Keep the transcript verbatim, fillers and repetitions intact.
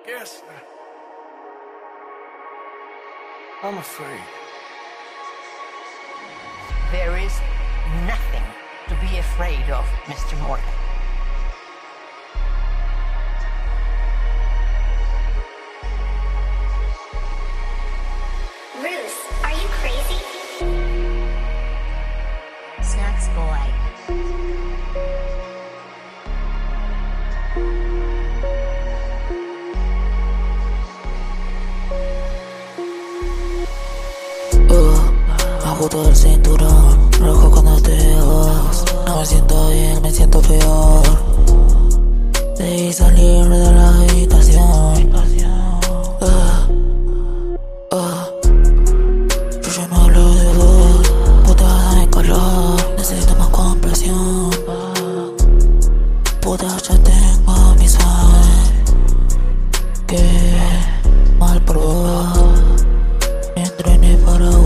guess I'm afraid. There is nothing to be afraid of, Mister Morgan. Ruth, are you crazy? Snacks boy. Uh, ajusto el cinturón, rojo cuando te vas. No me siento bien, me siento peor. Debí salir de la habitación. Uh, uh. Yo ya no hablo de vos, puta dame calor. Necesito más comprensión. Puta ya tengo mi sueño. Que mal por vos. Entrené para